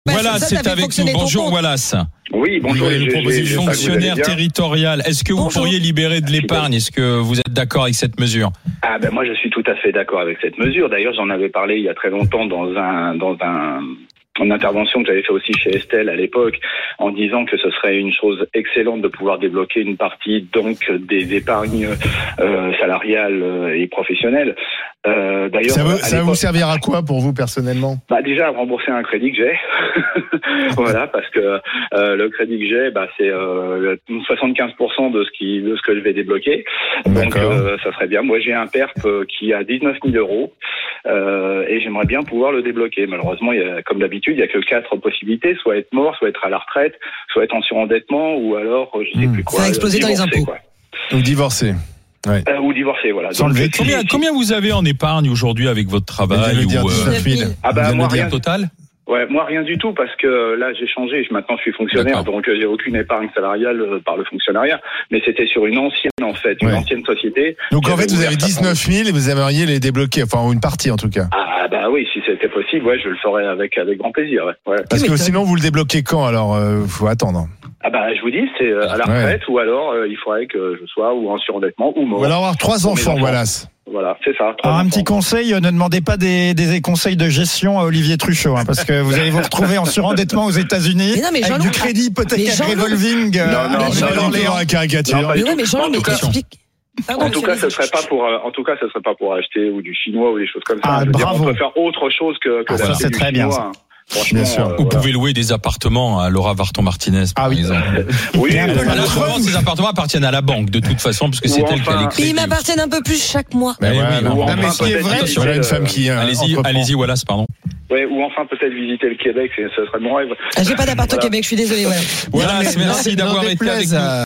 Voilà, c'est avec nous. Bonjour Wallace. Oui, bonjour. Fonctionnaire territorial. Est-ce que vous pourriez libérer de l'épargne? Est-ce que vous êtes d'accord avec cette mesure? Ah ben moi je suis tout à fait d'accord avec cette mesure. D'ailleurs, j'en avais parlé il y a très longtemps dans une intervention que j'avais fait aussi chez Estelle à l'époque, en disant que ce serait une chose excellente de pouvoir débloquer une partie donc des épargnes salariales et professionnelles. D'ailleurs, ça va vous servir à quoi pour vous personnellement? Déjà à rembourser un crédit que j'ai. Voilà, parce que le crédit que j'ai, c'est 75% de ce que je vais débloquer. Donc ça serait bien. Moi j'ai un PERP qui a 19 000 euros et j'aimerais bien pouvoir le débloquer. Malheureusement, comme d'habitude, il y a que 4 possibilités, soit être mort, soit être à la retraite, soit être en surendettement, ou alors je sais plus quoi. Faire exploser dans les impôts. Quoi. Ou divorcer. Ouais. Ou divorcer, voilà. Donc, combien vous avez en épargne aujourd'hui avec votre travail? 19 000. Moi rien total. Ouais, moi rien du tout, parce que là j'ai changé, maintenant je suis fonctionnaire, donc j'ai aucune épargne salariale par le fonctionnariat, mais c'était sur une ancienne ancienne société. Donc en fait vous avez 19 000 et vous aimeriez les débloquer, enfin une partie en tout cas. Ah bah oui, si c'était possible, je le ferais avec grand plaisir. Ouais. Parce que sinon vous le débloquez quand? Alors faut attendre. Je vous dis, c'est à la retraite, ou alors il faudrait que je sois ou en surendettement ou mort. Ou alors avoir 3 enfants, Wallace. Voilà, c'est ça. Alors un petit conseil, ne demandez pas des conseils de gestion à Olivier Truchot, parce que vous allez vous retrouver en surendettement aux États-Unis avec du crédit hypothécaire revolving. Non, la caricature. Mais Jean-Loup, explique. En tout cas, ce serait pas pour acheter ou du chinois ou des choses comme ça. Bravo. On peut faire autre chose que ça, d'acheter c'est du très bien. chinois. Bien sûr. Vous pouvez louer des appartements à Laura Varton-Martinez, par exemple. Oui, ces appartements appartiennent à la banque, de toute façon, parce que c'est elle qui a les crédits. Ils m'appartiennent un peu plus chaque mois. Mais ce qui est vrai, c'est une femme qui. Allez-y, Wallace, pardon. Ouais, ou enfin peut-être visiter le Québec, ce serait mon rêve. J'ai pas d'appart au Québec, je suis désolé. Voilà, merci d'avoir été avec nous.